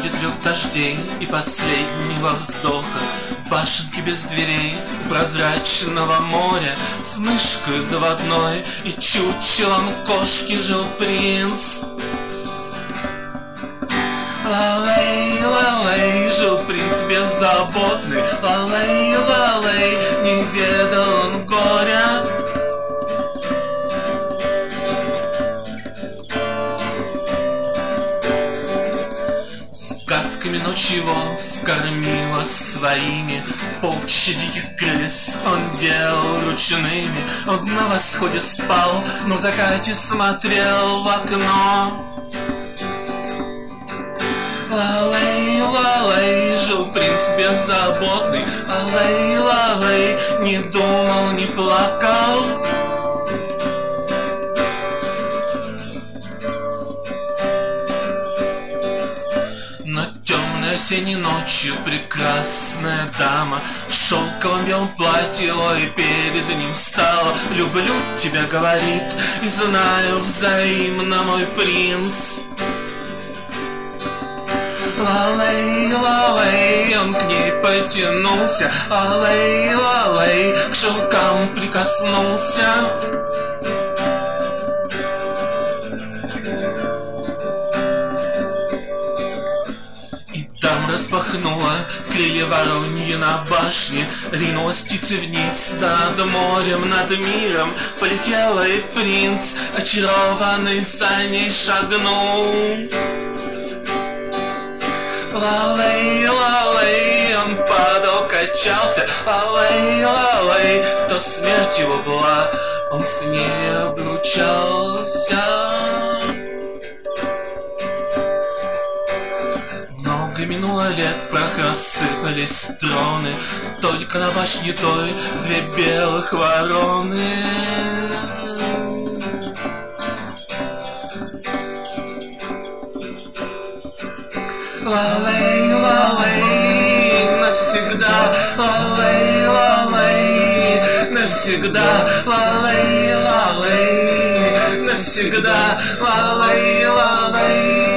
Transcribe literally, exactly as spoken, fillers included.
Ради трех дождей и последнего вздоха, башенки без дверей прозрачного моря, с мышкой заводной и чучелом кошки жил принц. Лалей, лалей, жил принц беззаботный. Лалей, лалей, не ведал он горя. Сказками ночь его вскормила своими, полчища диких крыс он делал ручными. Он на восходе спал, но в закате смотрел в окно. Лалей, лалей, жил принц беззаботный. Лалей, лалей, не думал, не плакал. Но темной осенней ночью прекрасная дама в шелковом белом платье, ой, перед ним стала. Люблю тебя, говорит, и знаю взаимно, мой принц. Лалей, лалей, он к ней потянулся. Лалей, лалей, к шелкам прикоснулся. И там распахнула крылья вороньи на башне, ринулась птица вниз над морем, над миром. Полетела, и принц, очарованный, за ней шагнул. Лалей, лалей, он падал, качался. Лалей, лалей, то смерть его была, он с ней обручался. Много минуло лет, прах рассыпались троны, только на башне той две белых вороны. Лалей, лалей, навсегда. Лалей, лалей, навсегда. Лалей, лалей, навсегда. Лалей, лалей.